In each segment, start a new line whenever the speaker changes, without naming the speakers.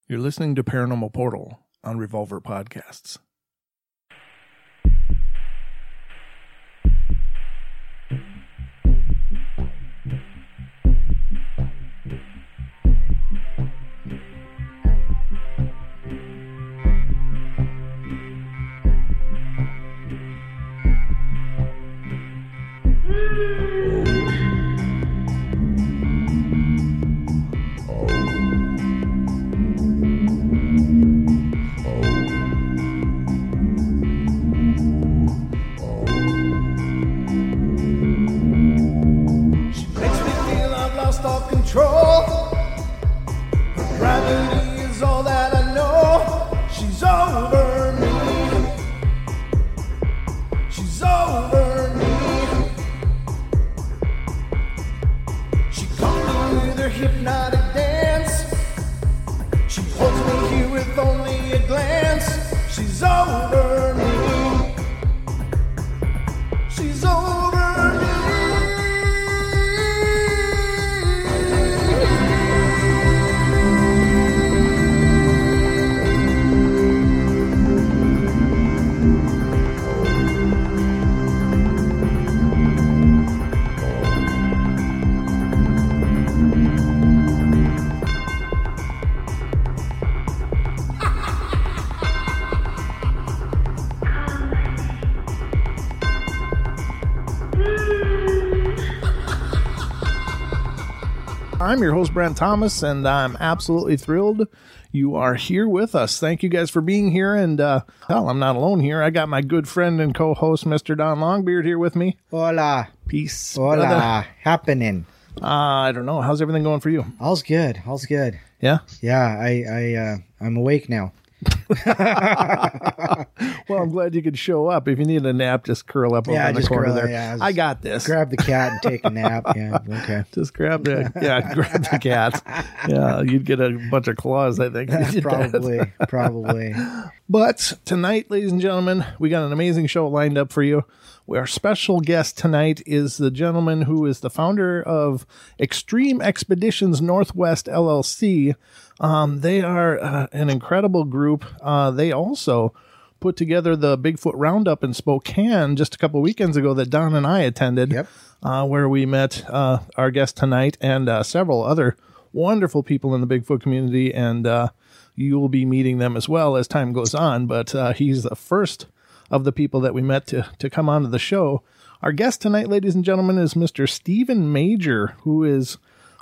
You're listening to Paranormal Portal on Revolver Podcasts. I'm your host, Brent Thomas, and I'm absolutely thrilled you are here with us. Thank you guys for being here, and I'm not alone here. I got my good friend and co-host, Mr. Don Longbeard, here with me.
Hola.
Peace.
Hola.
Brother.
Happening.
I don't know. How's everything going for you?
All's good. All's good.
Yeah?
Yeah, I'm awake now.
Well, I'm glad you could show up. If you need a nap, just curl up over in the corner there.
Yeah,
I got this.
Grab the cat and take a nap. Yeah, okay.
Just grab the cat. Yeah, you'd get a bunch of claws, I think.
Probably.
But tonight, ladies and gentlemen, we got an amazing show lined up for you. Our special guest tonight is the gentleman who is the founder of Extreme Expeditions Northwest LLC. They are an incredible group. They also put together the Bigfoot Roundup in Spokane just a couple weekends ago that Don and I attended,
Yep.
Where we met our guest tonight and several other wonderful people in the Bigfoot community, and you will be meeting them as well as time goes on. But he's the first of the people that we met to come onto the show. Our guest tonight, ladies and gentlemen, is Mr. Stephen Major, who is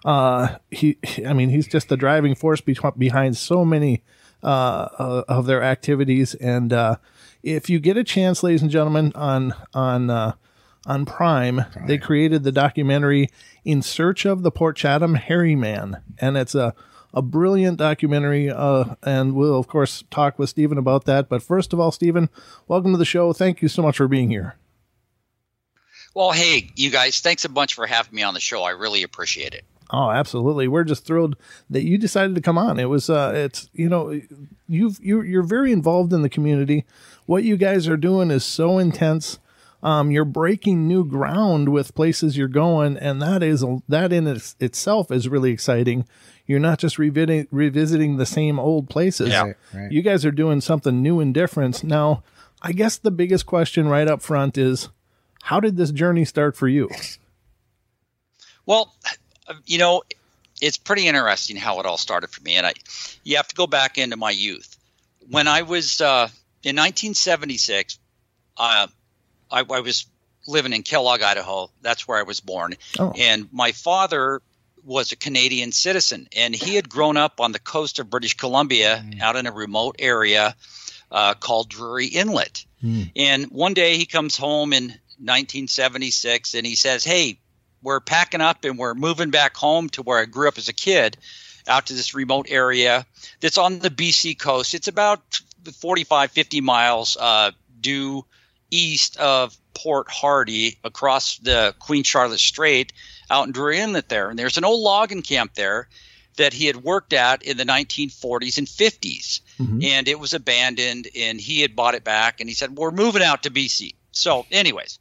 he's just the driving force behind so many of their activities. And if you get a chance, ladies and gentlemen, on Prime, they created the documentary In Search of the Port Chatham Hairy Man, and it's a brilliant documentary, and we'll, of course, talk with Stephen about that. But first of all, Stephen, welcome to the show. Thank you so much for being here.
Well, hey, you guys, thanks a bunch for having me on the show. I really appreciate it.
Oh, absolutely. We're just thrilled that you decided to come on. It was, you're very involved in the community. What you guys are doing is so intense. You're breaking new ground with places you're going, and that in itself is really exciting. You're not just revisiting the same old places.
Yeah.
Right.
You guys are doing something new and different. Now, I guess the biggest question right up front is, how did this journey start for you?
Well, it's pretty interesting how it all started for me. And you have to go back into my youth. When I was in 1976, I was living in Kellogg, Idaho. That's where I was born.
Oh.
And my father was a Canadian citizen, and he had grown up on the coast of British Columbia out in a remote area called Drury Inlet. And one day he comes home in 1976 and he says, "Hey, we're packing up and we're moving back home to where I grew up as a kid, out to this remote area that's on the BC coast. It's about 45, 50 miles due east of Port Hardy across the Queen Charlotte Strait out in Drury Inlet there. And there's an old logging camp there that he had worked at in the 1940s and 50s. Mm-hmm. And it was abandoned, and he had bought it back, and he said, we're moving out to BC. So anyways,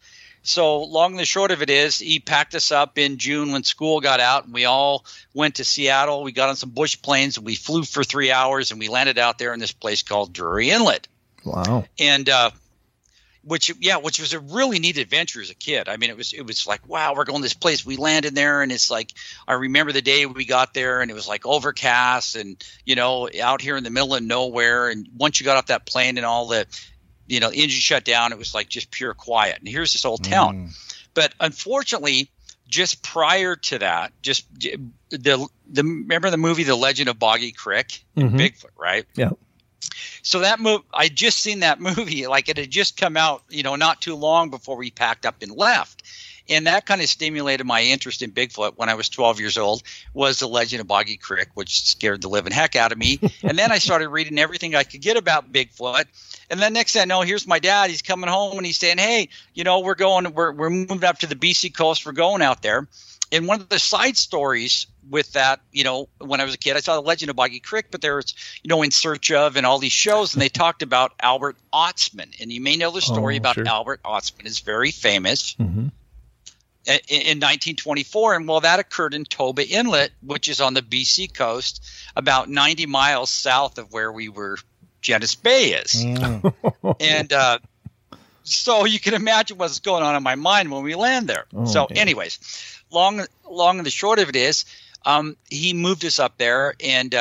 So long and the short of it is he packed us up in June when school got out, and we all went to Seattle. We got on some bush planes, and we flew for 3 hours, and we landed out there in this place called Drury Inlet.
Wow.
And which was a really neat adventure as a kid. I mean, it was like, wow, we're going to this place. We landed there, and it's like, I remember the day we got there, and it was like overcast and, out here in the middle of nowhere. And once you got off that plane and all the, engine shut down, it was like just pure quiet. And here's this old town. But unfortunately, just prior to that, remember the movie The Legend of Boggy Creek and Bigfoot, right?
Yeah.
So that I just seen that movie, like it had just come out, not too long before we packed up and left. And that kind of stimulated my interest in Bigfoot when I was 12 years old, was The Legend of Boggy Creek, which scared the living heck out of me. And then I started reading everything I could get about Bigfoot. And then next thing I know, here's my dad. He's coming home and he's saying, hey, we're moving up to the BC coast. We're going out there. And one of the side stories with that, when I was a kid, I saw The Legend of Boggy Creek, but there was, In Search of and all these shows, and they talked about Albert Otzman. And you may know the story about
sure.
Albert Otzman. It's very famous. In 1924, and that occurred in Toba Inlet, which is on the BC coast, about 90 miles south of where Genesee Bay is. And so you can imagine what's going on in my mind when we land there. Anyways, long and the short of it is, he moved us up there, and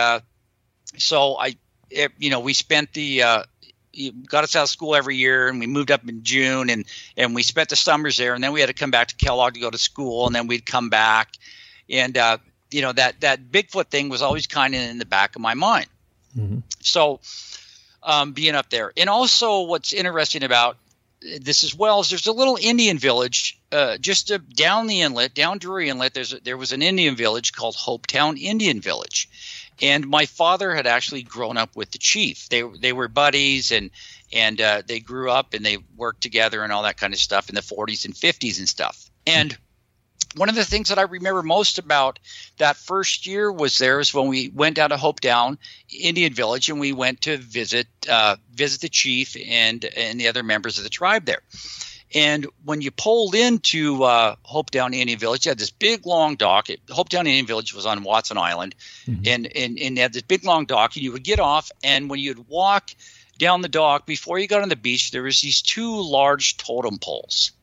we spent got us out of school every year, and we moved up in June, and we spent the summers there, and then we had to come back to Kellogg to go to school, and then we'd come back, and that Bigfoot thing was always kind of in the back of my mind. So being up there, and also what's interesting about this as well is there's a little Indian village just down the inlet, down Drury Inlet. There was an Indian village called Hopetown Indian Village. And my father had actually grown up with the chief. They were buddies, and they grew up and they worked together and all that kind of stuff in the 40s and 50s and stuff. And one of the things that I remember most about that first year was when we went down to Hopetown Indian Village, and we went to visit the chief and the other members of the tribe there. And when you pulled into Hopetown Indian Village, you had this big long dock. Hopetown Indian Village was on Watson Island, and they had this big long dock. And you would get off, and when you'd walk down the dock, before you got on the beach, there was these two large totem poles,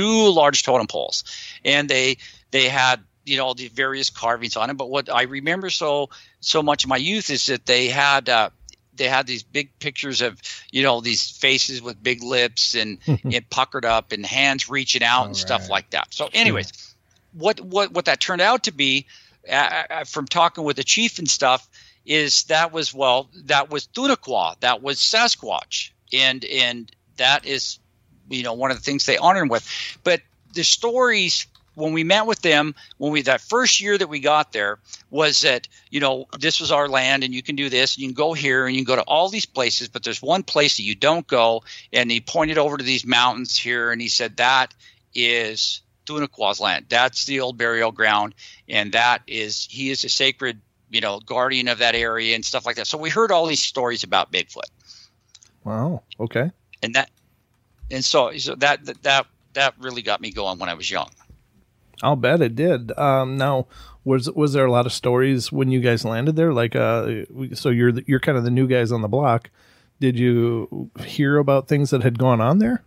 and they had the various carvings on them. But what I remember so much of my youth is that they had these big pictures of, these faces with big lips and puckered up and hands reaching out and stuff like that. So anyways, what that turned out to be from talking with the chief and stuff is that was Thunaquah, that was Sasquatch. And that is, one of the things they honor him with. But the stories when we met with them, that first year that we got there, was that, this was our land and you can do this and you can go here and you can go to all these places, but there's one place that you don't go. And he pointed over to these mountains here and he said, that is Thunaquah's land. That's the old burial ground. And he is a sacred, guardian of that area and stuff like that. So we heard all these stories about Bigfoot. Wow.
Okay.
So that really got me going when I was young.
I'll bet it did. Now, was there a lot of stories when you guys landed there? Like, so you're kind of the new guys on the block. Did you hear about things that had gone on there?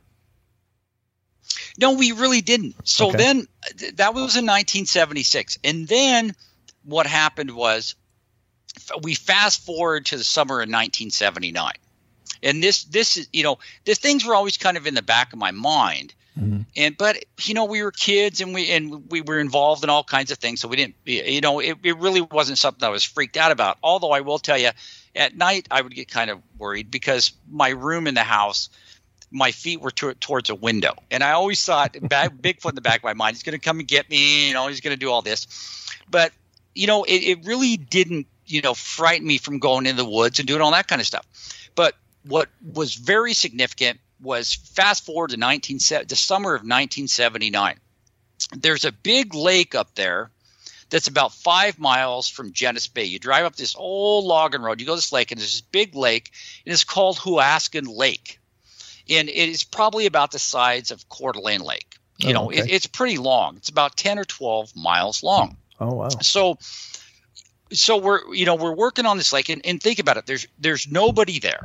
No, we really didn't. So then that was in 1976. And then what happened was we fast forward to the summer of 1979. And this is, the things were always kind of in the back of my mind. But we were kids and we were involved in all kinds of things. So we didn't, it really wasn't something I was freaked out about. Although I will tell you, at night I would get kind of worried because my room in the house, my feet were towards a window. And I always thought, Bigfoot in the back of my mind, he's going to come and get me, he's going to do all this. But, it really didn't, frighten me from going into the woods and doing all that kind of stuff. But what was very significant was fast forward to the summer of 1979. There's a big lake up there that's about 5 miles from Genesee Bay. You drive up this old logging road, you go to this lake, and there's this big lake, and it's called Huascan Lake. And it is probably about the size of Coeur d'Alene Lake.
Okay.
It's pretty long. It's about 10 or 12 miles long.
Oh, wow.
So we're working on this lake, and think about it. There's nobody there.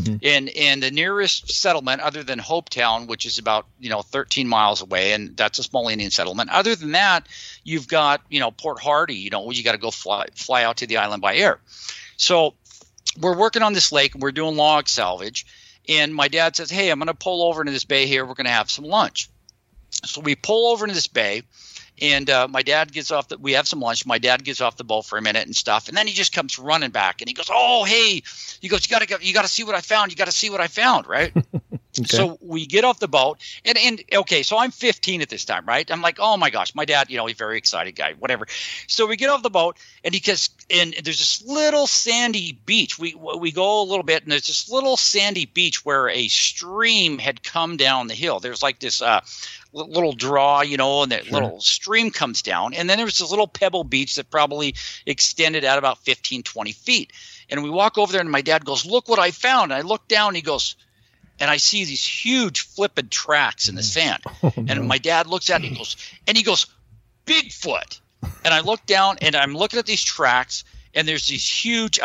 And the nearest settlement, other than Hopetown, which is about 13 miles away, and that's a small Indian settlement. Other than that, you've got Port Hardy. You got to go fly out to the island by air. So we're working on this lake, and we're doing log salvage. And my dad says, "Hey, I'm going to pull over into this bay here. We're going to have some lunch." So we pull over into this bay. And my dad gets off we have some lunch. My dad gets off the boat for a minute and stuff. And then he just comes running back and he goes, "Oh, hey," he goes, you got to see what I found. You got to see what I found. Right. Okay. So we get off the boat and okay. So I'm 15 at this time. Right. I'm like, oh my gosh, my dad, he's a very excited guy, whatever. So we get off the boat and and there's this little sandy beach. We go a little bit and there's this little sandy beach where a stream had come down the hill. There's like this, little draw, and that little stream comes down. And then there was this little pebble beach that probably extended out about 15, 20 feet. And we walk over there and my dad goes, "Look what I found." And I look down and he goes, and I see these huge flipping tracks in the sand. Oh, no. And my dad looks at it and he goes, "Bigfoot." And I look down and I'm looking at these tracks and there's these huge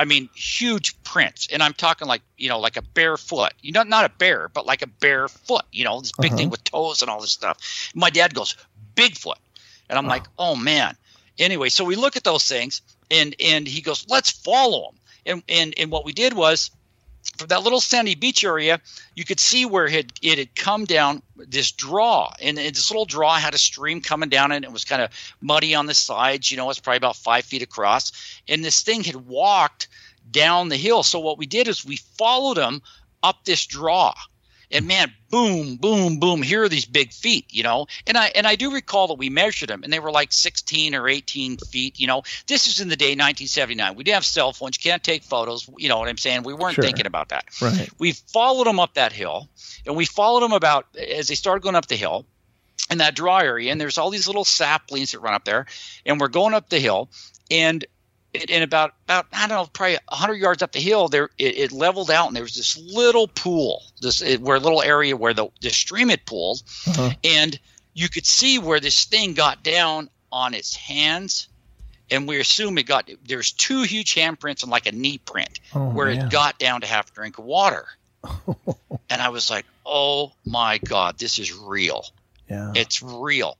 prints. And I'm talking like a bare foot. Not a bear, but like a bare foot, this big thing with toes and all this stuff. My dad goes, "Bigfoot." And I'm like, oh man. Anyway, so we look at those things and he goes, "Let's follow them." And what we did was, from that little sandy beach area, you could see where it had come down this draw. And this little draw had a stream coming down and it was kind of muddy on the sides. It's probably about 5 feet across. And this thing had walked down the hill. So what we did is we followed him up this draw. And man, boom, boom, boom, here are these big feet, And I do recall that we measured them and they were like 16 or 18 feet, This is in the day 1979. We didn't have cell phones. You can't take photos. You know what I'm saying? We weren't thinking about that.
Right.
We followed them up that hill and we followed them as they started going up the hill in that draw area. And there's all these little saplings that run up there and we're going up the hill and about I don't know, probably 100 yards up the hill, it leveled out, and there was this little pool, a little area where the stream had pooled, and you could see where this thing got down on its hands, and we assume there's 2 huge handprints and like a knee print where it got down to have a drink of water, and I was like, oh my God, this is real. Yeah, it's real.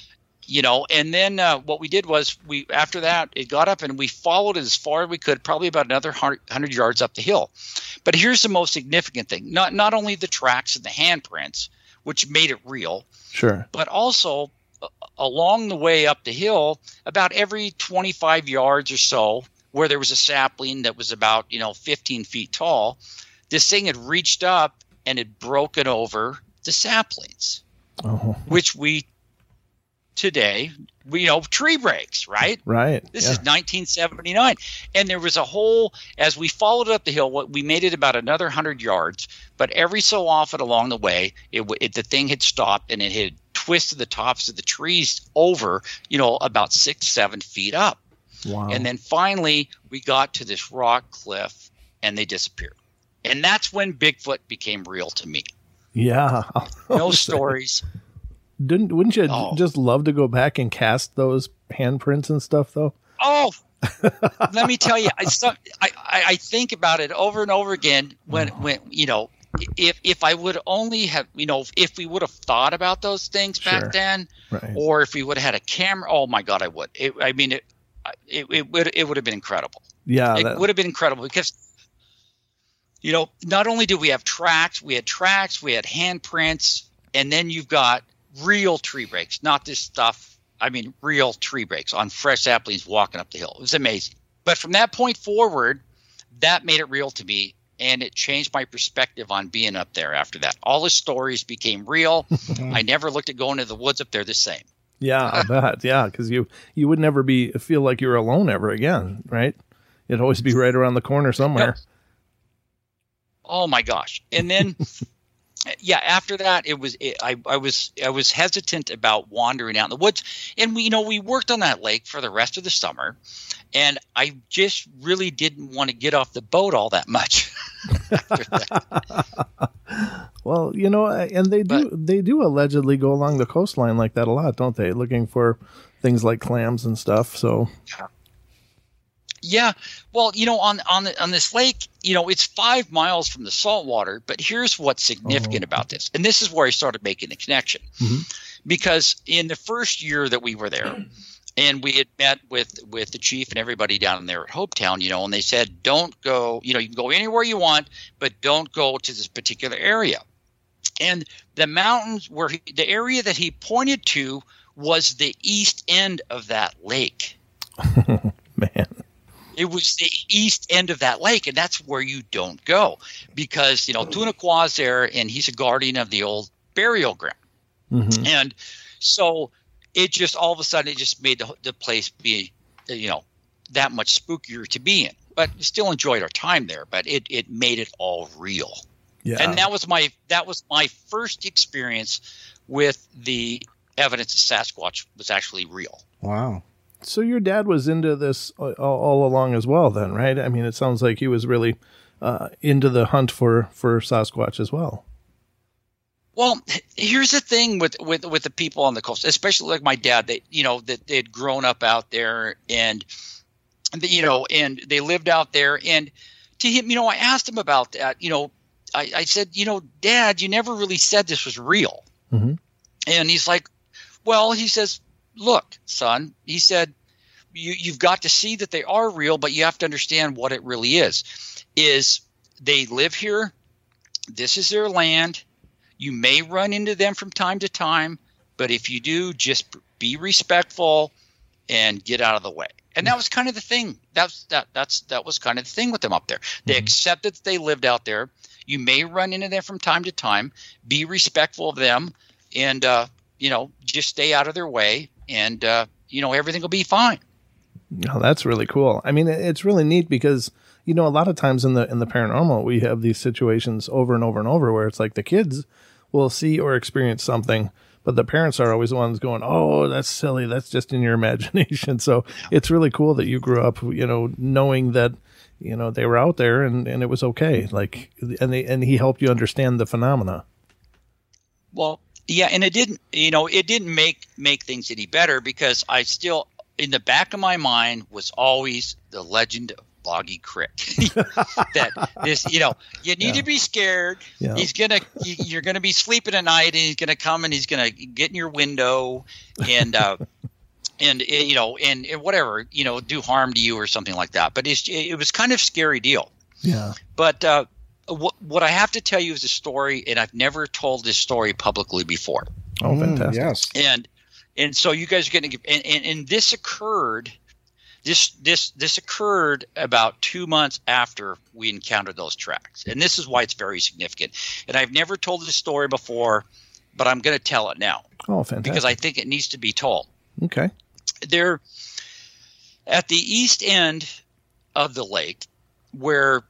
And then what we did was after that, it got up and we followed it as far as we could, probably about another 100 yards up the hill. But here's the most significant thing. Not only the tracks and the handprints, which made it real, but also along the way up the hill, about every 25 yards or so, where there was a sapling that was about 15 feet tall, this thing had reached up and had broken over the saplings, which we – today, tree breaks, right?
Right.
This is 1979. And there was as we followed up the hill, we made it about another 100 yards, but every so often along the way, the thing had stopped and it had twisted the tops of the trees over, about 6-7 feet up. Wow. And then finally, we got to this rock cliff and they disappeared. And that's when Bigfoot became real to me.
Yeah.
No stories.
Wouldn't you just love to go back and cast those handprints and stuff, though?
Oh, let me tell you, I think about it over and over again when if I would only have, if we would have thought about those things back then, or if we would have had a camera, oh my God, I would. It would have been incredible.
Yeah.
It would have been incredible because, not only did we have tracks, we had handprints, and then you've got real tree breaks, not this stuff. I mean, real tree breaks on fresh saplings walking up the hill. It was amazing. But from that point forward, that made it real to me, and it changed my perspective on being up there after that. All the stories became real. I never looked at going to the woods up there the same.
Yeah, I bet. Yeah, because you would never feel like you were alone ever again, right? It'd always be right around the corner somewhere.
No. Oh my gosh! And then. Yeah, after that, I was hesitant about wandering out in the woods, and we worked on that lake for the rest of the summer, and I just really didn't want to get off the boat all that much after that.
Well, and they do allegedly go along the coastline like that a lot, don't they? Looking for things like clams and stuff. So
yeah. Well, on this lake, it's 5 miles from the saltwater, but here's what's significant about this. And this is where I started making the connection.
Mm-hmm.
Because in the first year that we were there, and we had met with the chief and everybody down there at Hopetown, and they said, don't go, you can go anywhere you want, but don't go to this particular area. And the mountains the area that he pointed to was the east end of that lake.
Man.
It was the east end of that lake, and that's where you don't go because, Tunaqua's there, and he's a guardian of the old burial ground.
Mm-hmm.
And so it just all of a sudden it just made the place be, that much spookier to be in. But we still enjoyed our time there, but it made it all real.
Yeah.
And that was my first experience with the evidence that Sasquatch was actually real.
Wow.
So your dad was into this all along as well then, right? I mean, it sounds like he was really into the hunt for Sasquatch as well.
Well, here's the thing with the people on the coast, especially like my dad, that they'd grown up out there and they lived out there. And to him, I asked him about that. I said, Dad, you never really said this was real.
Mm-hmm. And
he's like, well, he says, look, son, he said, you've got to see that they are real, but you have to understand what it really is they live here. This is their land. You may run into them from time to time, but if you do, just be respectful and get out of the way. And that was kind of the thing. That was kind of the thing with them up there. They accepted that they lived out there. You may run into them from time to time. Be respectful of them, and just stay out of their way, and everything will be fine.
Oh, that's really cool. I mean, it's really neat because a lot of times in the paranormal, we have these situations over and over and over where it's like the kids will see or experience something, but the parents are always the ones going, "Oh, that's silly. That's just in your imagination." So it's really cool that you grew up, knowing that, they were out there and it was okay. Like, and he helped you understand the phenomena.
Well, yeah, and it didn't make things any better because I still, in the back of my mind, was always the legend of Boggy Crick. That this, you need to be scared.
Yeah.
You're gonna be sleeping at night, and he's gonna come and he's gonna get in your window and and whatever, do harm to you or something like that. But it was kind of a scary deal.
Yeah.
But what I have to tell you is a story, and I've never told this story publicly before.
Oh, fantastic!
Yes.
And so you guys are going to give, and this occurred. This occurred about 2 months after we encountered those tracks, and this is why it's very significant. And I've never told this story before, but I'm going to tell it now.
Oh, fantastic! Because
I think it needs to be told.
Okay.
There, at the east end of the lake, where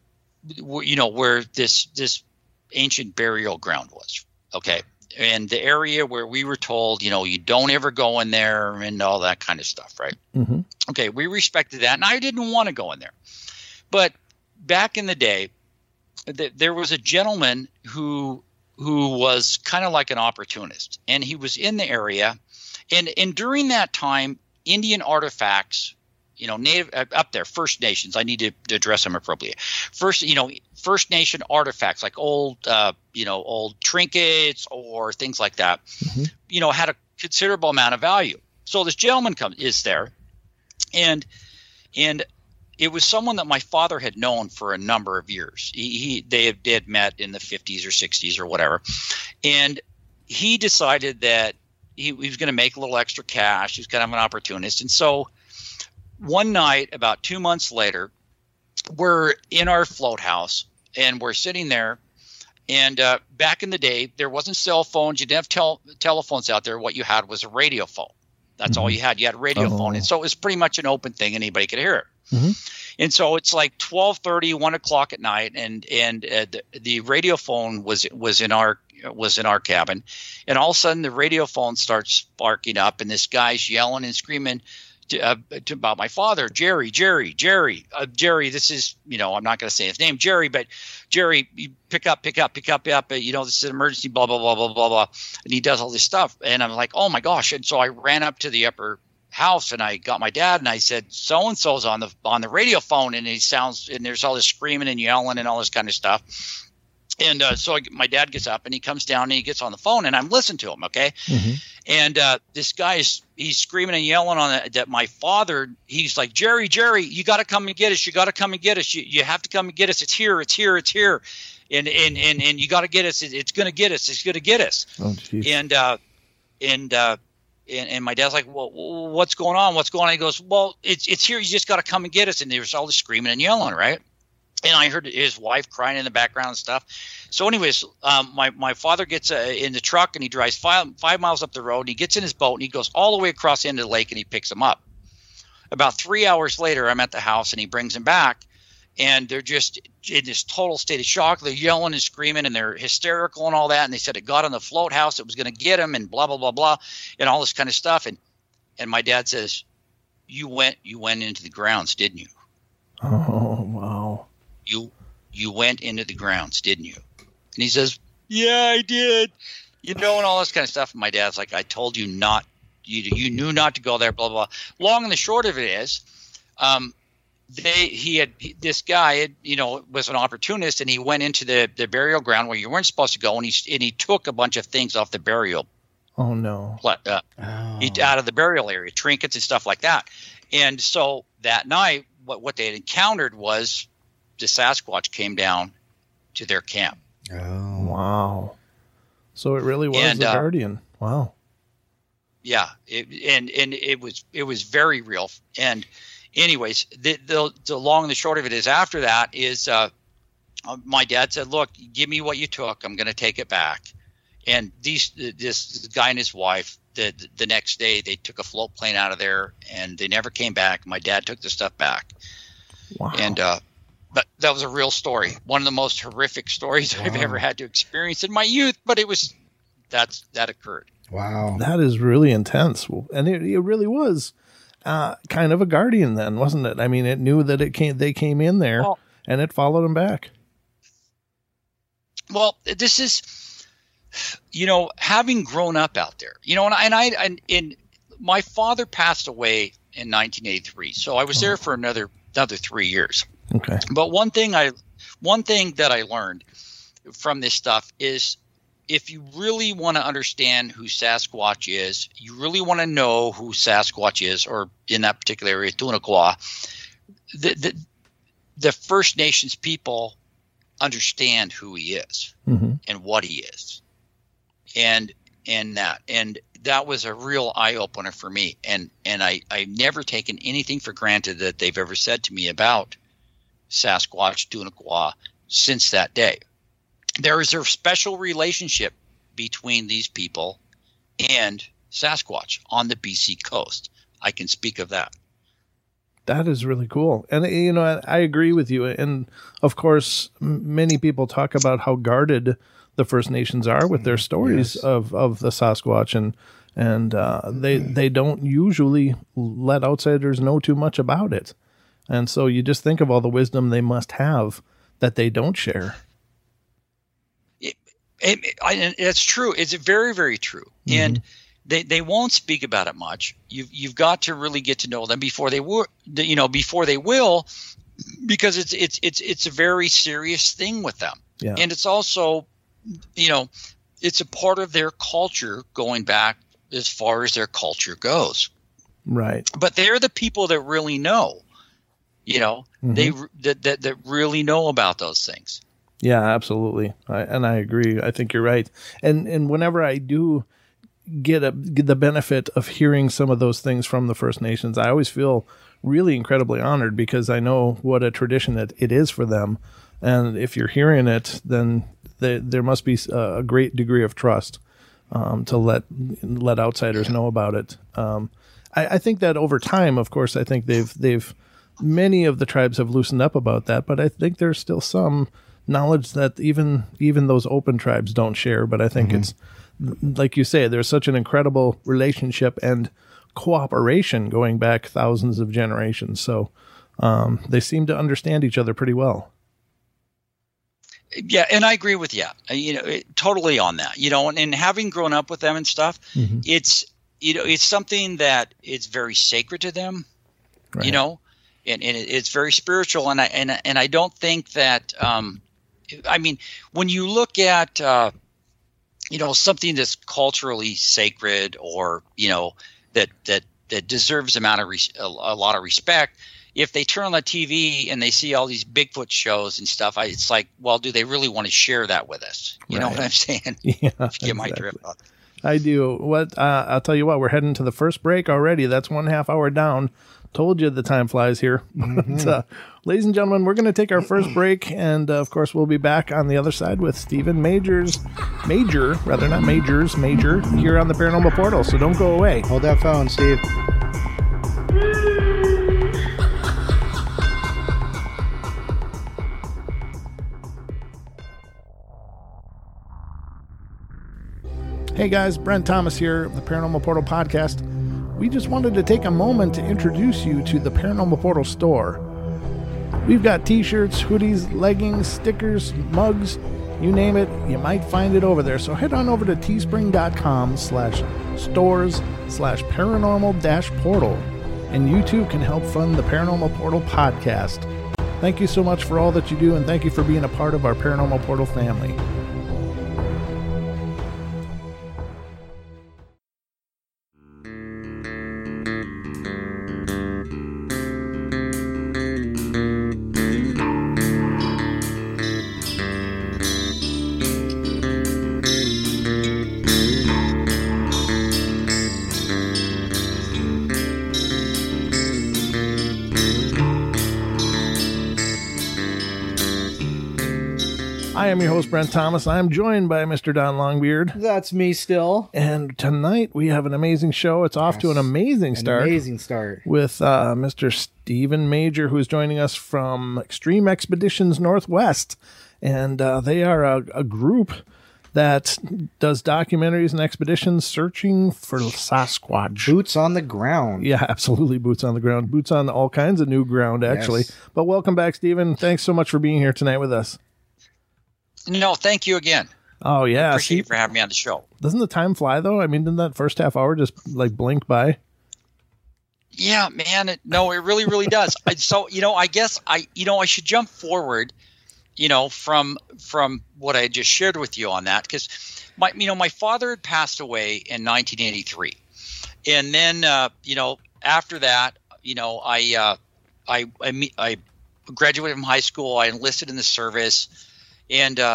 this ancient burial ground was. Okay. And the area where we were told, you don't ever go in there and all that kind of stuff, right?
Mm-hmm.
Okay, we respected that, and I didn't want to go in there. But back in the day, there was a gentleman who was kind of like an opportunist, and he was in the area. And during that time, Indian artifacts, Native up there, First Nations. I need to address them appropriately. First Nation artifacts like old trinkets or things like that, had a considerable amount of value. So this gentleman is there, and it was someone that my father had known for a number of years. They had met in the 50s or 60s or whatever, and he decided that he was going to make a little extra cash. He was kind of an opportunist, and so one night, about 2 months later, we're in our float house and we're sitting there. And back in the day, there wasn't cell phones. You didn't have telephones out there. What you had was a radio phone. That's all you had. You had a radio phone. And so it was pretty much an open thing. Anybody could hear it.
Mm-hmm.
And so it's like 12:30, 1 o'clock at night. And the radio phone was in our cabin. And all of a sudden the radio phone starts sparking up and this guy's yelling and screaming, about my father, Jerry. Jerry, this is, I'm not going to say his name, Jerry, but Jerry, you pick up. This is an emergency, blah, blah, blah, blah, blah, blah. And he does all this stuff. And I'm like, oh my gosh. And so I ran up to the upper house and I got my dad and I said, so-and-so's on the radio phone, and there's all this screaming and yelling and all this kind of stuff. And so my dad gets up and he comes down and he gets on the phone and I'm listening to him. Okay. Mm-hmm. And this guy he's screaming and yelling that my father, he's like, Jerry, you got to come and get us. You got to come and get us. You have to come and get us. It's here. And you got to get us. It's going to get us. It's going to get us.
Oh, geez.
And my dad's like, well, what's going on? He goes, well, it's here. You just got to come and get us. And there's all this screaming and yelling. Right. And I heard his wife crying in the background and stuff. So anyways, my father gets in the truck and he drives 5 miles up the road. And he gets in his boat and he goes all the way across the end of the lake and he picks him up. About 3 hours later, I'm at the house and he brings him back. And they're just in this total state of shock. They're yelling and screaming and they're hysterical and all that. And they said it got on the float house. It was going to get him and blah, blah, blah, blah, and all this kind of stuff. And my dad says, you went into the grounds, didn't you?
Oh, wow.
You went into the grounds, didn't you? And he says, yeah, I did. And all this kind of stuff. And my dad's like, I told you not. You knew not to go there, blah, blah, blah. Long and the short of it is, this guy was an opportunist, and he went into the burial ground where you weren't supposed to go, and he took a bunch of things off the burial.
Oh no!
Out of the burial area, trinkets and stuff like that. And so that night, what they had encountered was the Sasquatch came down to their camp.
Oh
wow! So it really was the guardian. Wow.
Yeah, it was very real. And anyways, the long and the short of it is, after that is my dad said, look, give me what you took. I'm going to take it back. And this guy and his wife, the next day, they took a float plane out of there and they never came back. My dad took the stuff back.
Wow.
And but that was a real story. One of the most horrific stories I've ever had to experience in my youth, but that occurred.
Wow.
That is really intense. And it really was kind of a guardian then, wasn't it? I mean, it knew that they came in there and it followed them back.
Well, this is, having grown up out there, and my father passed away in 1983. So I was there for another 3 years.
Okay.
But one thing that I learned from this stuff is, if you really want to understand who Sasquatch is, you really want to know who Sasquatch is, or in that particular area, Dunaqua, the First Nations people understand who he is and what he is. And that was a real eye opener for me. And I've never taken anything for granted that they've ever said to me about Sasquatch, Dunaqua since that day. There is a special relationship between these people and Sasquatch on the BC coast. I can speak of that.
That is really cool. And, I agree with you. And, of course, many people talk about how guarded the First Nations are with their stories of the Sasquatch. And they don't usually let outsiders know too much about it. And so you just think of all the wisdom they must have that they don't share.
It's true. It's very, very true. And they won't speak about it much. You've got to really get to know them before they will, because it's a very serious thing with them.
Yeah.
And it's also, it's a part of their culture going back as far as their culture goes.
Right.
But they're the people that really know, that really know about those things.
Yeah, absolutely. I agree. I think you're right. And whenever I do get the benefit of hearing some of those things from the First Nations, I always feel really incredibly honored, because I know what a tradition that it is for them. And if you're hearing it, then there must be a great degree of trust to let outsiders know about it. I think that over time, of course, I think they've many of the tribes have loosened up about that, but I think there's still some knowledge that even those open tribes don't share. But I think it's, like you say, there's such an incredible relationship and cooperation going back thousands of generations. So they seem to understand each other pretty well.
Yeah, and I agree with you. Totally on that. And having grown up with them and stuff, it's it's something that is very sacred to them.
Right.
And it's very spiritual. And I don't think that. When you look at something that's culturally sacred or that deserves a lot of respect. If they turn on the TV and they see all these Bigfoot shows and stuff, it's like, well, do they really want to share that with us? You know what I'm saying?
Yeah,
Get my drift.
I do. I'll tell you what, we're heading to the first break already. That's 1/2 hour down. Told you the time flies here. But, ladies and gentlemen, we're going to take our first break. And, of course, we'll be back on the other side with Stephen Major, here on the Paranormal Portal. So don't go away.
Hold that phone, Steve.
Hey guys, Brent Thomas here of the Paranormal Portal Podcast. We just wanted to take a moment to introduce you to the Paranormal Portal store. We've got t-shirts, hoodies, leggings, stickers, mugs, you name it, you might find it over there. So head on over to teespring.com/stores/paranormal-portal and you too can help fund the Paranormal Portal Podcast. Thank you so much for all that you do, and thank you for being a part of our Paranormal Portal family. I am your host, Brent Thomas. I am joined by Mr. Don Longbeard.
That's me still.
And tonight we have an amazing show. It's off to an amazing start. With Mr. Stephen Major, who is joining us from Extreme Expeditions Northwest. And they are a group that does documentaries and expeditions searching for Sasquatch.
Boots on the ground.
Yeah, absolutely. Boots on the ground. Boots on all kinds of new ground, actually. Yes. But welcome back, Stephen. Thanks so much for being here tonight with us.
No, thank you again.
Oh, yeah.
Appreciate you for having me on the show.
Doesn't the time fly, though? I mean, didn't that first half hour just blink by?
Yeah, man. It really, really does. I guess I should jump forward, from what I just shared with you on that, because my father had passed away in 1983. And then, after that, I graduated from high school. I enlisted in the service. And, I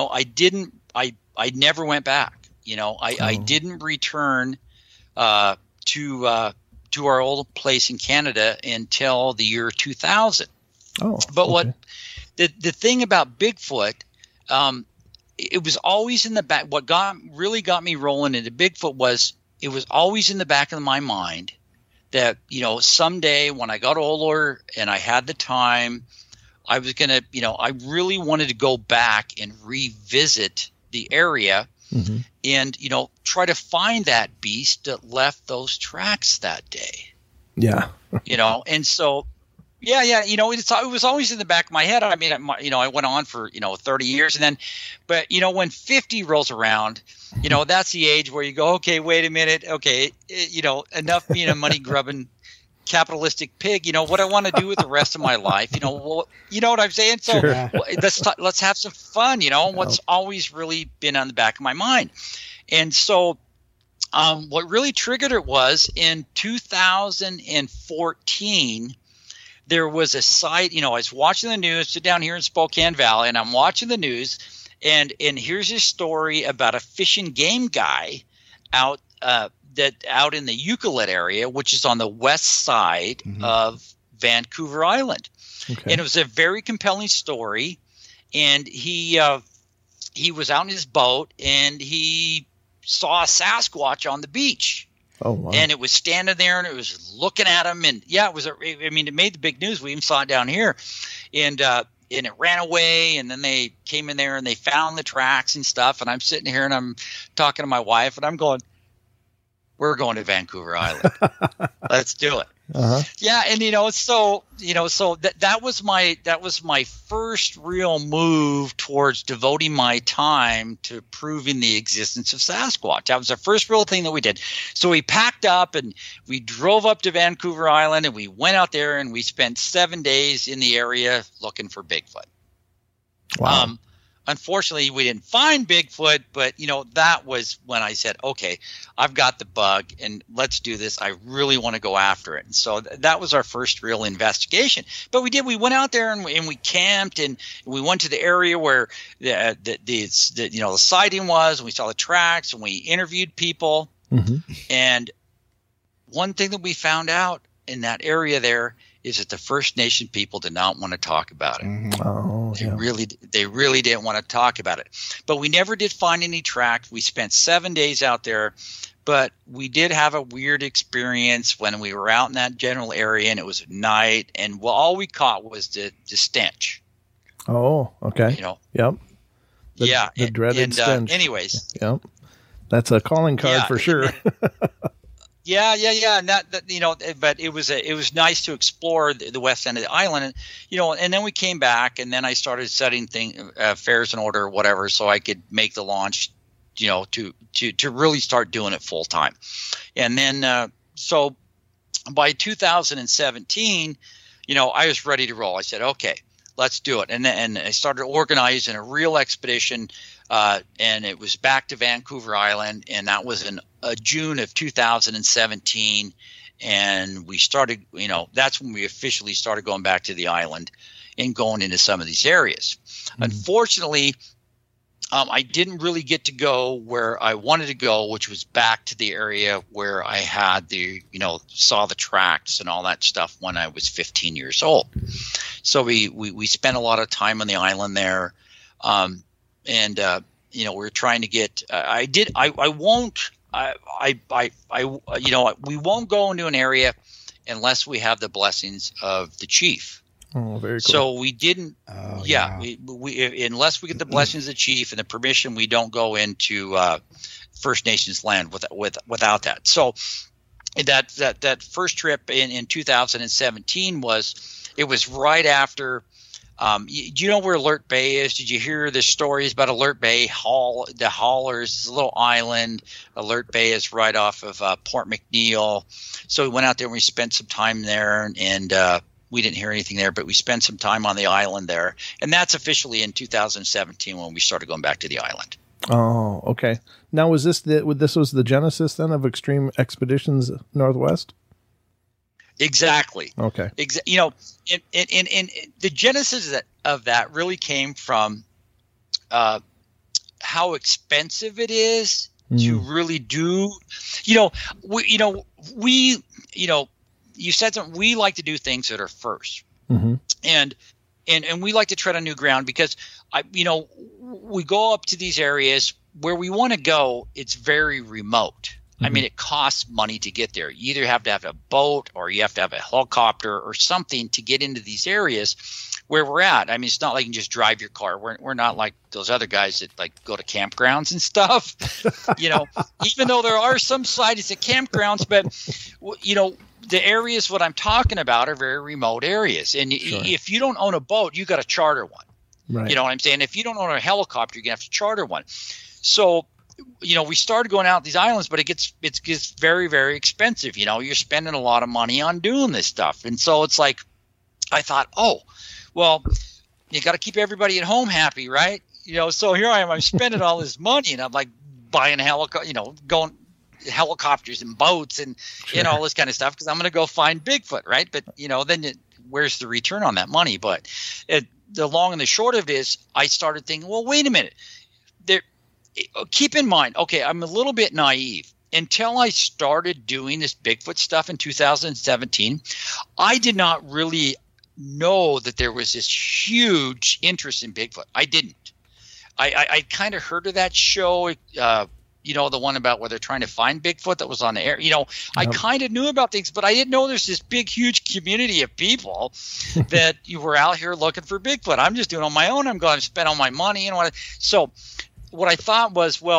never went back. I didn't return to our old place in Canada until the year 2000.
Oh,
but
okay.
What the thing about Bigfoot, it was always in the back. What really got me rolling into Bigfoot was it was always in the back of my mind that, someday when I got older and I had the time, I was going to, I really wanted to go back and revisit the area and, try to find that beast that left those tracks that day.
Yeah.
And so, yeah. It was always in the back of my head. I mean, I went on for, 30 years and then, but, when 50 rolls around, that's the age where you go, okay, wait a minute. Okay. Enough being a money grubbing capitalistic pig, what I want to do with the rest of my life, you know what I'm saying? So
sure.
Let's have some fun, what's always really been on the back of my mind. And so what really triggered it was in 2014, there was a site, I was watching the news, sit down here in Spokane Valley, and I'm watching the news, and here's a story about a fish and game guy out in the Euclid area, which is on the west side of Vancouver Island. Okay. And it was a very compelling story. And he was out in his boat and he saw a Sasquatch on the beach.
Oh, wow.
And it was standing there and it was looking at him. And yeah, it made the big news. We even saw it down here. And it ran away, and then they came in there and they found the tracks and stuff. And I'm sitting here and I'm talking to my wife and I'm going, we're going to Vancouver Island. Let's do it.
Uh-huh.
Yeah, and so that was my first real move towards devoting my time to proving the existence of Sasquatch. That was the first real thing that we did. So we packed up and we drove up to Vancouver Island, and we went out there and we spent 7 days in the area looking for Bigfoot.
Wow.
Unfortunately, we didn't find Bigfoot, but that was when I said, "Okay, I've got the bug, and let's do this. I really want to go after it." And so that was our first real investigation. But we did. We went out there and we camped, and we went to the area where the sighting was, and we saw the tracks, and we interviewed people.
Mm-hmm.
And one thing that we found out in that area there is that the First Nation people did not want to talk about it.
Mm-hmm.
Oh,
They
yeah.
really didn't want to talk about it. But we never did find any tracks. We spent 7 days out there, but we did have a weird experience when we were out in that general area, and it was at night, and all we caught was the stench.
Oh, okay. Yep. The dreaded stench.
Anyways.
Yep. That's a calling card for sure.
Yeah. But it was nice to explore the west end of the island, and then we came back, and then I started setting fares in order or whatever, so I could make the launch, to really start doing it full time. And then, so by 2017, I was ready to roll. I said, okay, let's do it. And I started organizing a real expedition, and it was back to Vancouver Island, and that was in June of 2017. And we started, that's when we officially started going back to the island and going into some of these areas. Mm-hmm. Unfortunately, I didn't really get to go where I wanted to go, which was back to the area where I had saw the tracks and all that stuff when I was 15 years old. So we spent a lot of time on the island there. We were trying to get, we won't go into an area unless we have the blessings of the chief.
Oh, very cool.
So we didn't. We unless we get the blessings of the chief and the permission, we don't go into First Nations land without that. So that first trip in 2017 was right after. Do you know where Alert Bay is? Did you hear the stories about Alert Bay? The Haulers is a little island. Alert Bay is right off of Port McNeill. So we went out there and we spent some time there, and we didn't hear anything there, but we spent some time on the island there. And that's officially in 2017 when we started going back to the island.
Oh, okay. Now, was this was the genesis then of Extreme Expeditions Northwest?
Exactly.
Okay.
And the genesis of that really came from how expensive it is to really do. You said something. We like to do things that are first, and we like to tread on new ground because we go up to these areas where we want to go. It's very remote. I mean, it costs money to get there. You either have to have a boat or you have to have a helicopter or something to get into these areas where we're at. I mean, it's not like you can just drive your car. We're not like those other guys that like go to campgrounds and stuff, even though there are some sightings at campgrounds, but the areas what I'm talking about are very remote areas. And if you don't own a boat, you got to charter one.
Right.
You know what I'm saying? If you don't own a helicopter, you're going to have to charter one. So, we started going out these islands, but it gets very, very expensive. You're spending a lot of money on doing this stuff. And so it's like, I thought, oh, well, you got to keep everybody at home happy, right? So here I am, I'm spending all this money, and I'm like buying going helicopters and boats and, all this kind of stuff, because I'm going to go find Bigfoot, right? But, then where's the return on that money? But the long and the short of it is I started thinking, well, wait a minute. Keep in mind, okay, I'm a little bit naive. Until I started doing this Bigfoot stuff in 2017, I did not really know that there was this huge interest in Bigfoot. I didn't. I kind of heard of that show, the one about where they're trying to find Bigfoot that was on the air. I kind of knew about things, but I didn't know there's this big, huge community of people that you were out here looking for Bigfoot. I'm just doing it on my own. I'm going to spend all my money and what. So what I thought was, well,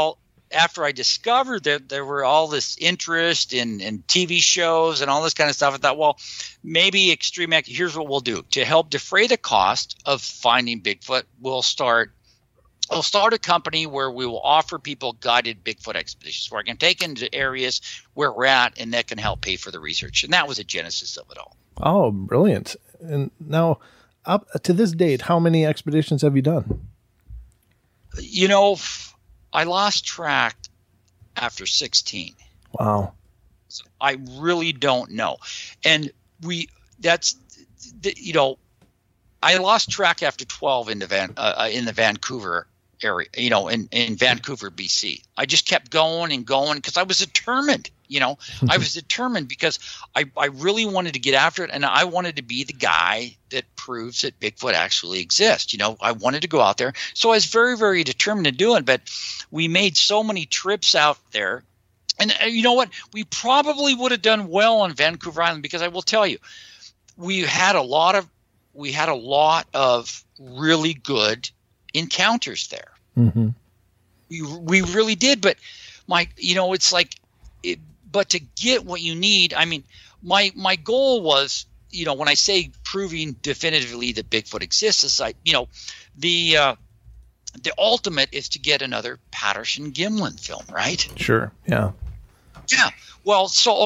after I discovered that there were all this interest in TV shows and all this kind of stuff, I thought, well, maybe here's what we'll do. To help defray the cost of finding Bigfoot, I'll start a company where we will offer people guided Bigfoot expeditions, where I can take into areas where we're at, and that can help pay for the research. And that was the genesis of it all.
Oh, brilliant. And now, up to this date, how many expeditions have you done?
You know, I lost track after 16.
Wow.
So I really don't know. And I lost track after 12 in the Vancouver area, in Vancouver, BC. I just kept going and going because I was determined. I was determined because I really wanted to get after it, and I wanted to be the guy that proves that Bigfoot actually exists. I wanted to go out there. So I was very, very determined to do it, but we made so many trips out there. And you know what? We probably would have done well on Vancouver Island, because I will tell you, we had a lot of really good encounters there.
Mm-hmm.
We really did, but it's like but to get what you need, I mean, my goal was, when I say proving definitively that Bigfoot exists, is the ultimate is to get another Patterson-Gimlin film, right?
Sure. Yeah.
Yeah. Well,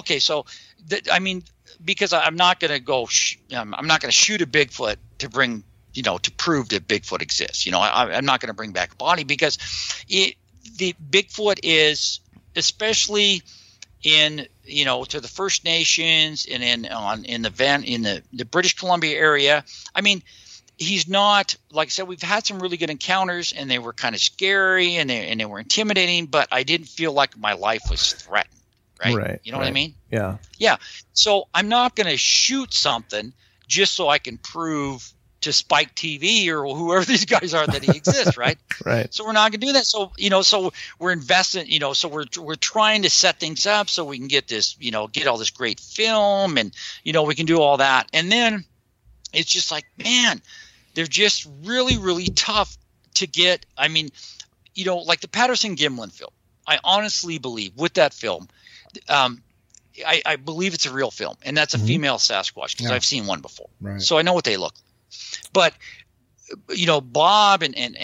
because I'm not going to go, I'm not going to shoot a Bigfoot to bring, to prove that Bigfoot exists. I'm not going to bring back a body, because the Bigfoot is, especially in, to the First Nations and in the British Columbia area. I mean, he's not, like I said, we've had some really good encounters, and they were kind of scary and they were intimidating, but I didn't feel like my life was threatened. Right. You know what I mean?
Yeah.
Yeah. So I'm not going to shoot something just so I can prove to Spike TV or whoever these guys are that he exists, right?
Right.
So we're not going to do that. So, so we're investing, so we're trying to set things up so we can get this, get all this great film, and, we can do all that. And then it's just like, man, they're just really, really tough to get. I mean, like the Patterson-Gimlin film, I honestly believe with that film, I believe it's a real film, and that's a female Sasquatch, because I've seen one before.
Right.
So I know what they look like. But, Bob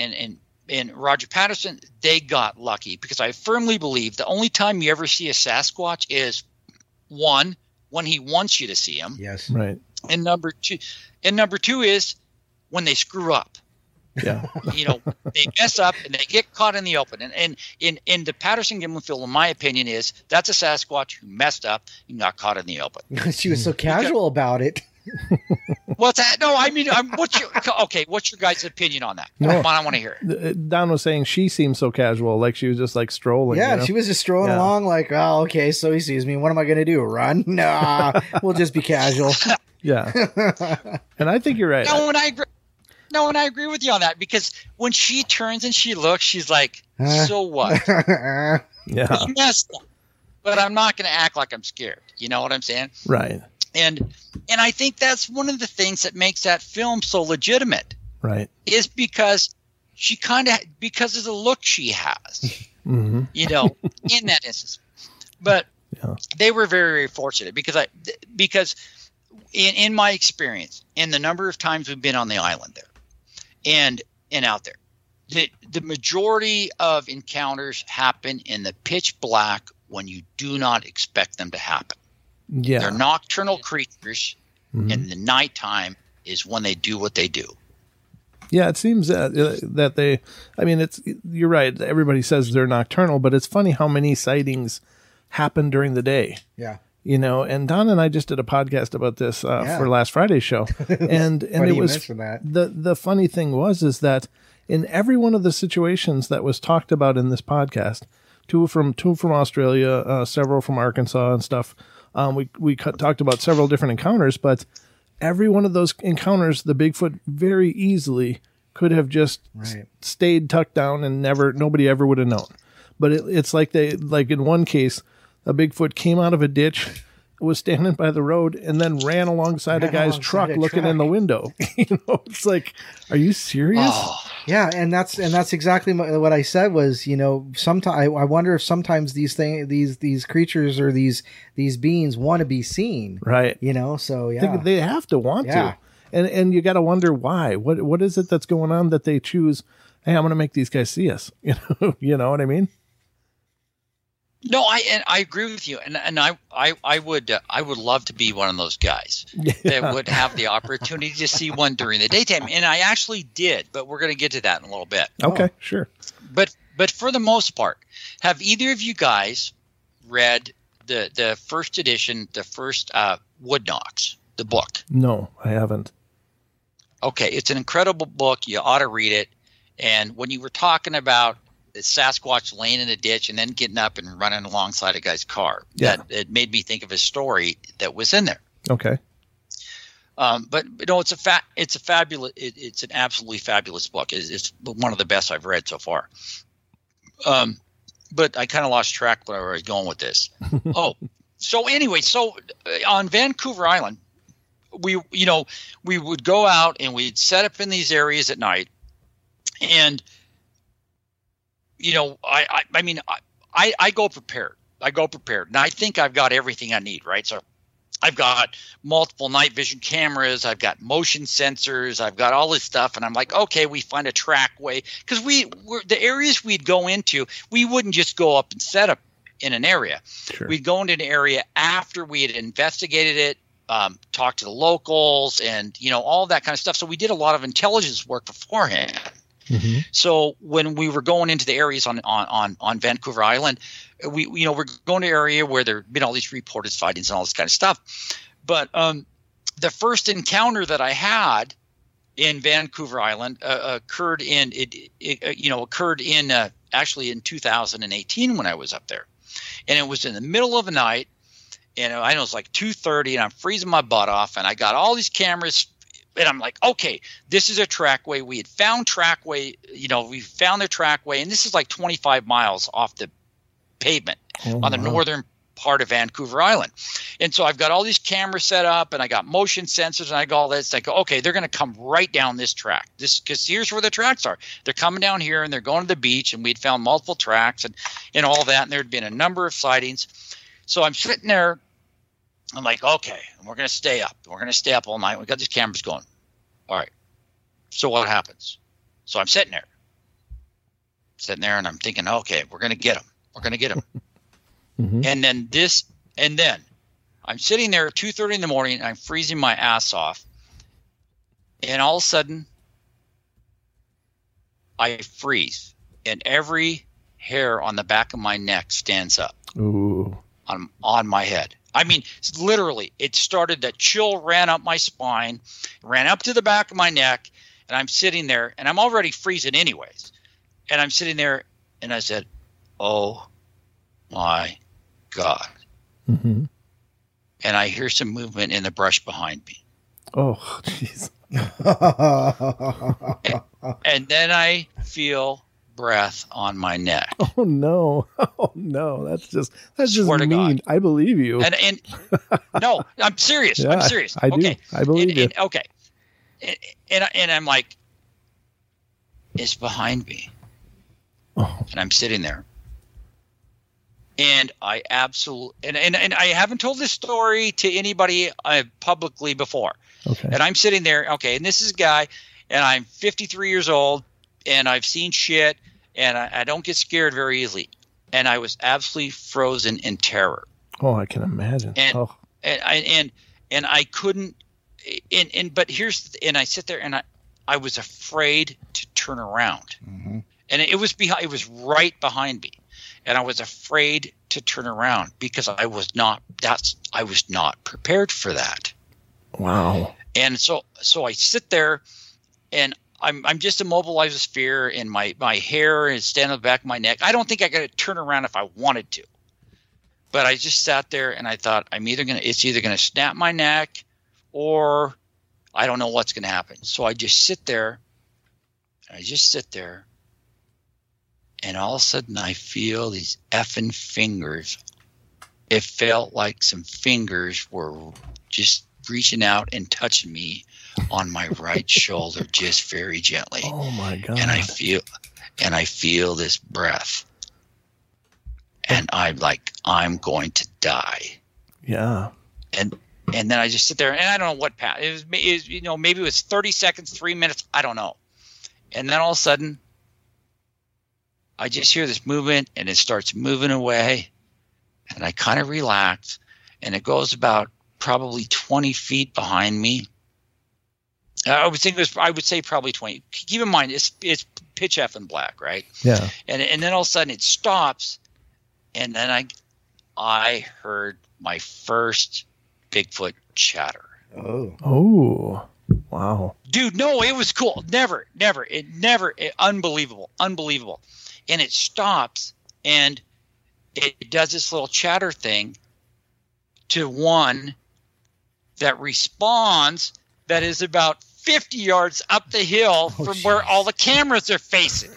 and Roger Patterson, they got lucky, because I firmly believe the only time you ever see a Sasquatch is, one, when he wants you to see him.
Yes.
Right.
And number two is when they screw up.
Yeah.
They mess up and they get caught in the open. And in the Patterson-Gimlin film, in my opinion, that's a Sasquatch who messed up and got caught in the open.
She was so casual about it.
What's that? No, I mean, what's your guys' opinion on that?
No.
Come on, I want to hear it.
Don was saying she seemed so casual, like she was just like strolling.
Yeah, she was just strolling along like, oh, okay, so he sees me. What am I going to do? Run? Nah, we'll just be casual.
Yeah. And I think you're right.
No, and I agree with you on that, because when she turns and she looks, she's like, so what?
Yeah.
You messed up, but I'm not going to act like I'm scared. You know what I'm saying?
Right.
And I think that's one of the things that makes that film so legitimate.
Right.
Is because because of the look she has,
mm-hmm.
In that instance. But they were very, very fortunate, because in my experience, in the number of times we've been on the island there and out there, the majority of encounters happen in the pitch black when you do not expect them to happen.
Yeah.
They're nocturnal creatures,
mm-hmm.
and the nighttime is when they do what they do.
Yeah, it seems that they, I mean, you're right. Everybody says they're nocturnal, but it's funny how many sightings happen during the day.
Yeah.
And Don and I just did a podcast about this for last Friday's show. And it was, the funny thing is that in every one of the situations that was talked about in this podcast, two from Australia, several from Arkansas and stuff, we talked about several different encounters, but every one of those encounters, the Bigfoot very easily could have just stayed tucked down and nobody ever would have known. But it's like in one case, a Bigfoot came out of a ditch, was standing by the road, and then ran alongside a guy's truck looking in the window. It's like, are you serious?
Oh,
Yeah, and that's exactly what I said was, sometimes I wonder if sometimes these creatures or these beings want to be seen,
Right.
So yeah,
They have to want to, and you got to wonder why. What is it that's going on that they choose? Hey, I'm going to make these guys see us. You know what I mean?
No, I agree with you, and I would love to be one of those guys that would have the opportunity to see one during the daytime, and I actually did, but we're going to get to that in a little bit.
Okay, sure.
But for the most part, have either of you guys read the first edition, the first Wood Knocks, the book?
No, I haven't.
Okay, it's an incredible book. You ought to read it. And when you were talking about the Sasquatch laying in a ditch and then getting up and running alongside a guy's car, that it made me think of a story that was in there.
Okay.
But it's an absolutely fabulous book. It's one of the best I've read so far. But I kind of lost track where I was going with this. So anyway, on Vancouver Island, we would go out and we'd set up in these areas at night, and I go prepared. And I think I've got everything I need, right? So I've got multiple night vision cameras. I've got motion sensors. I've got all this stuff. And I'm like, okay, we find a trackway. Because the areas we'd go into, we wouldn't just go up and set up in an area.
Sure.
We'd go into an area after we had investigated it, talked to the locals, and, all that kind of stuff. So we did a lot of intelligence work beforehand.
Mm-hmm.
So when we were going into the areas on Vancouver Island, we're going to an area where there have been all these reported sightings and all this kind of stuff. But the first encounter that I had in Vancouver Island occurred actually in 2018 when I was up there, and it was in the middle of the night, and I know it's like 2:30, and I'm freezing my butt off, and I got all these cameras. And I'm like, okay, this is a trackway. We had found trackway, we found the trackway, and this is like 25 miles off the pavement on the northern part of Vancouver Island. And so I've got all these cameras set up, and I got motion sensors, and I got all this. I go, okay, they're going to come right down this track. Because here's where the tracks are. They're coming down here, and they're going to the beach, and we'd found multiple tracks and all that, and there had been a number of sightings. So I'm sitting there. I'm like, okay, we're going to stay up. We're going to stay up all night. We got these cameras going. All right. So what happens? So I'm sitting there, and I'm thinking, okay, we're going to get them. We're going to get them.
Mm-hmm.
And then I'm sitting there at 2:30 in the morning, and I'm freezing my ass off. And all of a sudden, I freeze, and every hair on the back of my neck stands up.
Ooh.
On my head. I mean, literally, it started, that chill ran up my spine, ran up to the back of my neck, and I'm sitting there, and I'm already freezing anyways. And I'm sitting there, and I said, oh, my God.
Mm-hmm.
And I hear some movement in the brush behind me.
Oh, jeez.
and then I feel breath on my neck.
Oh no! That's just
Swear
mean.
God.
I believe you.
And no, I'm serious.
Yeah,
I'm serious.
I do. I believe you.
Okay. And I'm like, it's behind me.
Oh.
And I'm sitting there. And I absolutely and I haven't told this story to anybody publicly before.
Okay.
And I'm sitting there. Okay. And this is a guy, and I'm 53 years old, and I've seen shit. And I don't get scared very easily. And I was absolutely frozen in terror.
Oh, I can imagine.
And I couldn't. But here's, and I sit there, and I was afraid to turn around.
Mm-hmm.
And it was right behind me, and I was afraid to turn around because I was not prepared for that.
Wow.
And so I sit there, and I'm just immobilized with fear, and my hair is standing on the back of my neck. I don't think I got to turn around if I wanted to, but I just sat there, and I thought it's either gonna snap my neck, or I don't know what's gonna happen. So I just sit there, and all of a sudden I feel these effing fingers. It felt like some fingers were just reaching out and touching me on my right shoulder, just very gently.
Oh my God.
And I feel this breath. And I'm like, I'm going to die.
Yeah.
And then I just sit there, and I don't know what passed. It was, maybe it was 30 seconds, 3 minutes. I don't know. And then all of a sudden, I just hear this movement, and it starts moving away. And I kind of relax, and it goes about probably 20 feet behind me. I would say probably 20. Keep in mind, it's pitch effing black, right?
Yeah.
And then all of a sudden, it stops, and then I heard my first Bigfoot chatter.
Oh, wow.
Dude, no, it was cool. Never, unbelievable. And it stops, and it does this little chatter thing to one that responds that is about 50 yards up the hill from where all the cameras are facing.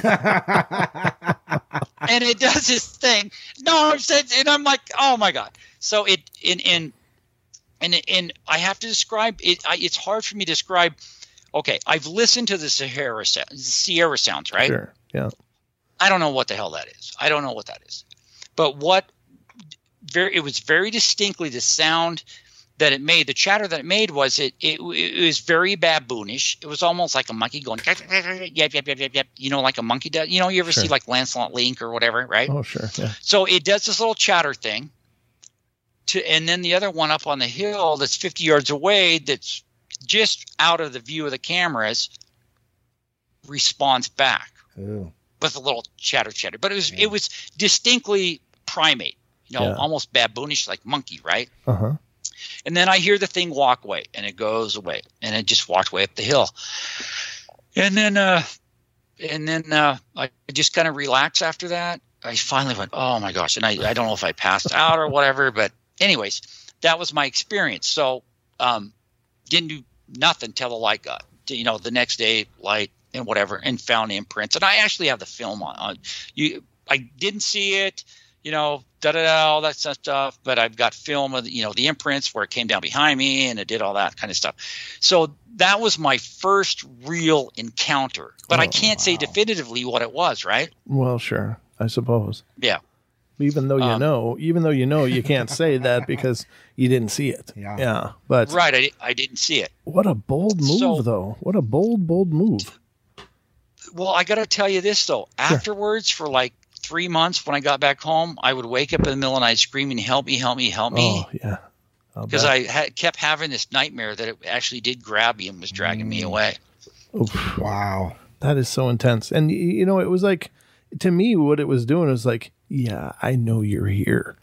And it does this thing. No, I'm saying, and I'm like, oh my God. So and I have to describe it. It's hard for me to describe. Okay, I've listened to the Sierra sounds, right?
Sure. Yeah.
I don't know what the hell that is. I don't know what that is. But it was very distinctly the sound that it made. The chatter that it made was it was very baboonish. It was almost like a monkey going yep, like a monkey does. You ever see like Lancelot Link or whatever, right?
Oh, sure. Yeah.
So it does this little chatter thing. And then the other one up on the hill that's 50 yards away, that's just out of the view of the cameras, responds back with a little chatter. But it was distinctly primate, almost baboonish, like monkey, right?
Uh-huh.
And then I hear the thing walk away, and it goes away, and it just walked way up the hill. And then I just kind of relaxed after that. I finally went, oh my gosh. And I don't know if I passed out or whatever, but anyways, that was my experience. So, didn't do nothing till the light got, the next day, light and whatever, and found imprints. And I actually have the film on you. I didn't see it, all that stuff, but I've got film of, the imprints where it came down behind me and it did all that kind of stuff. So that was my first real encounter, but I can't say definitively what it was, right?
Well, sure. I suppose.
Yeah.
Even though you can't say that because you didn't see it. Yeah. But
right, I didn't see it.
What a bold move, though. What a bold move.
Well, I got to tell you this though. Afterwards, for like 3 months, when I got back home, I would wake up in the middle of the night screaming, "Help me! Help me! Help me!"
Oh yeah.
Because I kept having this nightmare that it actually did grab me and was dragging me away.
Oof.
Wow.
That is so intense. And it was like, to me, what it was doing was like, yeah, I know you're here.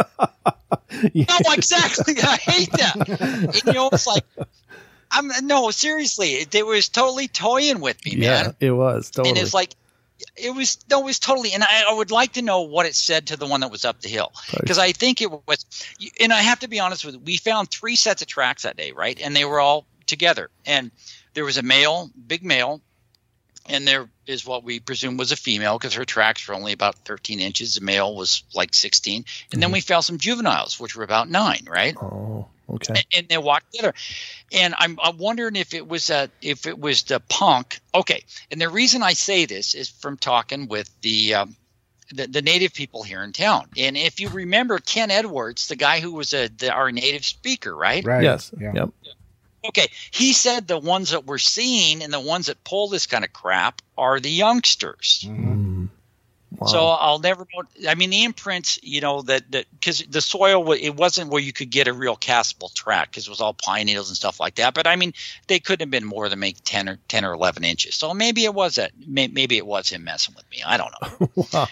No, exactly. I hate that. And, it's like, seriously, it was totally toying with me, man.
Yeah, it was totally.
And it's like, it was totally. And I would like to know what it said to the one that was up the hill, because I think it was. And I have to be honest with you, we found 3 sets of tracks that day, right? And they were all together. And there was a male, big male. And there is what we presume was a female, because her tracks were only about 13 inches. The male was like 16. And then we found some juveniles, which were about 9, right?
Oh, okay.
And they walked together. And I'm wondering if it was the punk. Okay. And the reason I say this is from talking with the native people here in town. And if you remember Ken Edwards, the guy who was our native speaker, right?
Right.
Yes.
Yeah.
Yep.
Okay, he said the ones that we're seeing and the ones that pull this kind of crap are the youngsters.
Mm. Wow.
So I'll never know. I mean, the imprints, that because the soil, it wasn't where you could get a real castable track, because it was all pine needles and stuff like that. But I mean, they couldn't have been more than maybe 10 or 11 inches. So maybe it was that. Maybe it was him messing with me. I don't know.
Wow.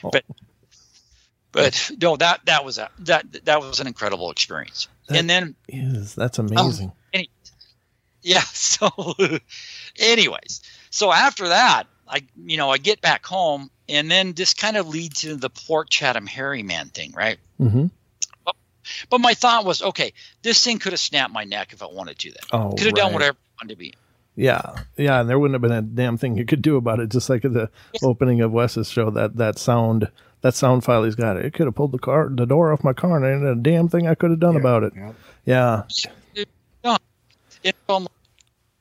But no, that was an incredible experience.
That's amazing.
Yeah. So, anyways, so after that, I get back home, and then this kind of leads into the Port Chatham Hairy Man thing, right?
Mm-hmm.
But my thought was, okay, this thing could have snapped my neck if I wanted to. Then could have done whatever I wanted to be.
Yeah, and there wouldn't have been a damn thing you could do about it. Just like at the opening of Wes's show, that sound file he's got, it could have pulled the door off my car, and there ain't a damn thing I could have done about it.
Yep.
Yeah.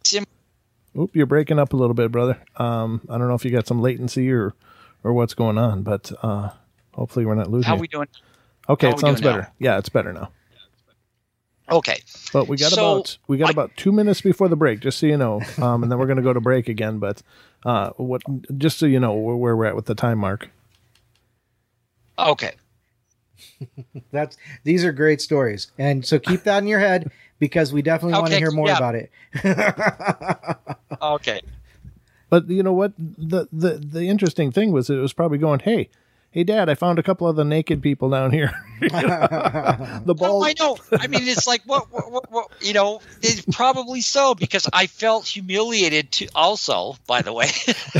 Oop, you're breaking up a little bit, brother. I don't know if you got some latency or what's going on, but hopefully we're not losing
How
you.
we doing?
Okay,
how
it
we
sounds
doing
better.
now?
Yeah, it's better now.
Okay.
But we got about 2 minutes before the break, just so you know, and then we're going to go to break again. But just so you know where we're at with the time mark.
Okay.
These are great stories, and so keep that in your head because we definitely want to hear more about it.
Okay.
But you know what? The interesting thing was it was probably going, hey, Dad, I found a couple of the naked people down here. The ball.
Oh, I know. I mean, it's like what it's probably so because I felt humiliated too. Also, by the way,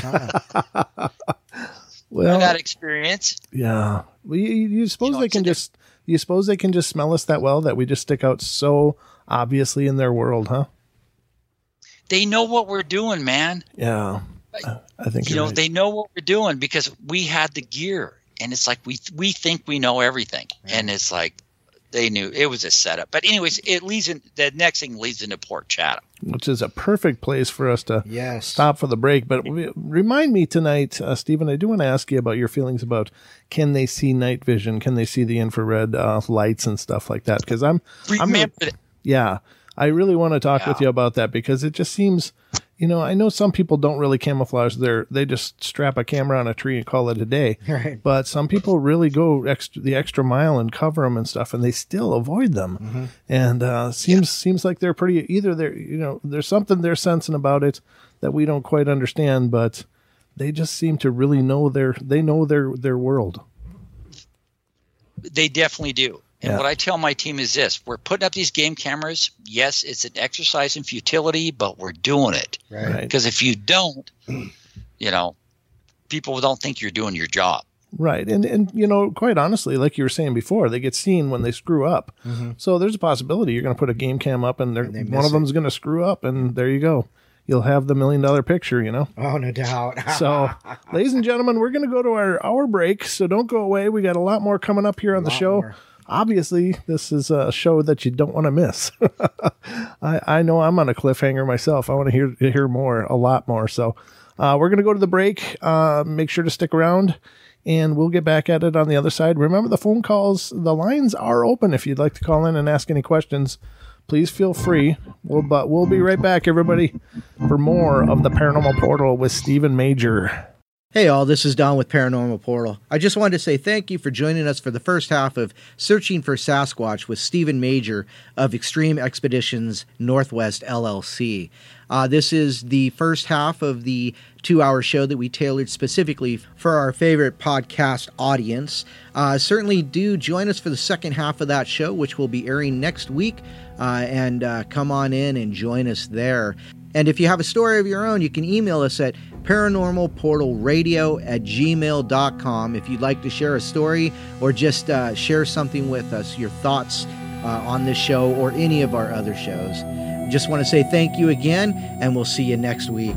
Well,
that experience.
yeah. Well, you suppose they can just smell us that well that we just stick out so obviously in their world, huh?
They know what we're doing, man.
Yeah. I think
You
you're
know,
right.
they know what we're doing because we had the gear, and it's like we think we know everything, and it's like they knew it was a setup. But anyways, the next thing leads into Port Chatham.
Which is a perfect place for us to
Yes.
stop for the break. But remind me tonight, Stephen, I do want to ask you about your feelings about can they see night vision? Can they see the infrared lights and stuff like that? Because yeah, I really want to talk with you about that because it just seems, I know some people don't really camouflage they just strap a camera on a tree and call it a day.
Right.
But some people really go the extra mile and cover them and stuff, and they still avoid them.
Mm-hmm.
And seems like they're there's something they're sensing about it that we don't quite understand, but they just seem to really know their world.
They definitely do. And what I tell my team is this: we're putting up these game cameras. Yes, it's an exercise in futility, but we're doing it.
Right.
Because if you don't, people don't think you're doing your job.
Right. And quite honestly, like you were saying before, they get seen when they screw up.
Mm-hmm.
So there's a possibility you're going to put a game cam up and
they
one
miss
of them's going to screw up, and there you go. You'll have the $1 million picture,
Oh, no doubt.
So, ladies and gentlemen, we're going to go to our hour break, so don't go away. We got a lot more coming up here on the show.
More.
Obviously, this is a show that you don't want to miss. I know I'm on a cliffhanger myself. I want to hear more, a lot more. So we're going to go to the break. Make sure to stick around, and we'll get back at it on the other side. Remember, the phone calls, the lines are open. If you'd like to call in and ask any questions, please feel free. We'll be right back, everybody, for more of the Paranormal Portal with Stephen Major.
Hey all, this is Don with Paranormal Portal. I just wanted to say thank you for joining us for the first half of Searching for Sasquatch with Stephen Major of Extreme Expeditions Northwest LLC. This is the first half of the 2-hour show that we tailored specifically for our favorite podcast audience. Certainly do join us for the second half of that show, which will be airing next week, and come on in and join us there. And if you have a story of your own, you can email us at paranormalportalradio@gmail.com if you'd like to share a story or just share something with us, your thoughts on this show or any of our other shows. Just want to say thank you again, and we'll see you next week.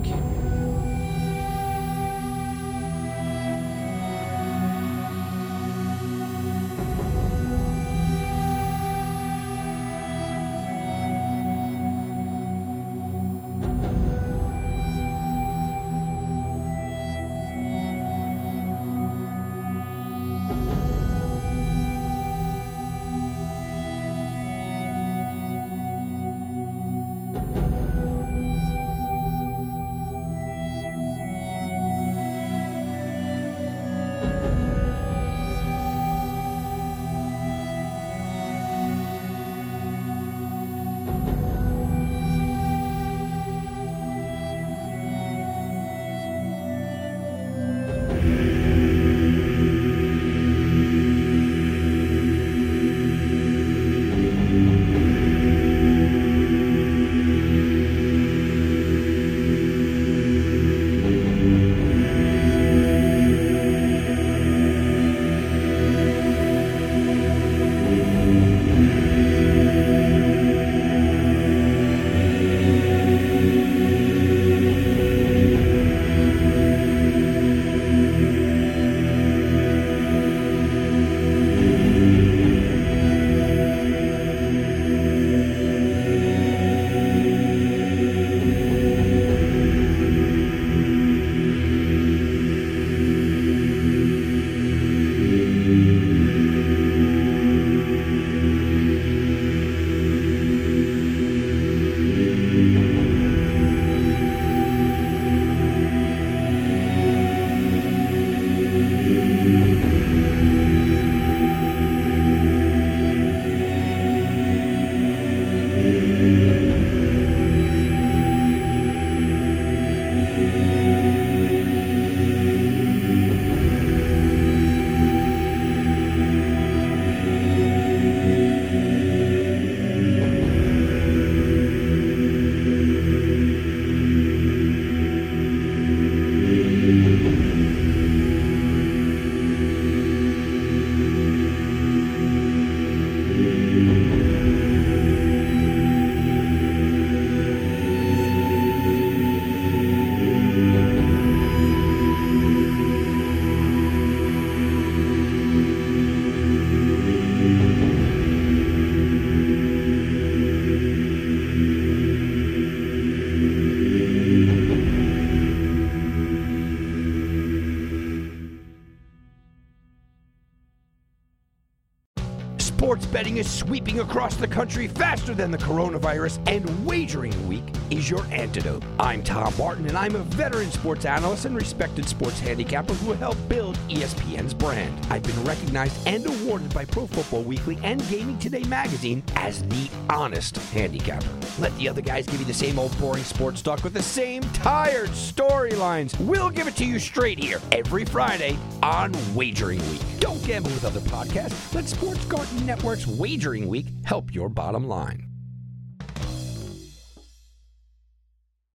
Sports betting is sweeping across the country faster than the coronavirus, and Wagering Week is your antidote. I'm Tom Barton, and I'm a veteran sports analyst and respected sports handicapper who helped build ESPN's brand. I've been recognized and awarded by Pro Football Weekly and Gaming Today magazine as the honest handicapper. Let the other guys give you the same old boring sports talk with the same tired storylines. We'll give it to you straight here every Friday on Wagering Week. Don't gamble with other podcasts. Let Sports Garden Network's Wagering Week help your bottom line.